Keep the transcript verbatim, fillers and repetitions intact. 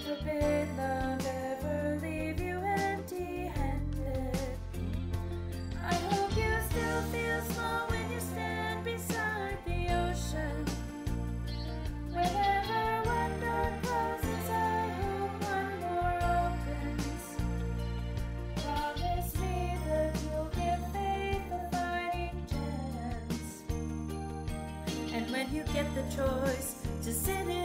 forbid love ever leave you empty-handed. I hope you still feel small when you stand beside the ocean. Whenever one door closes, I hope one more opens. Promise me that you'll give faith a fighting chance. And when you get the choice to sit in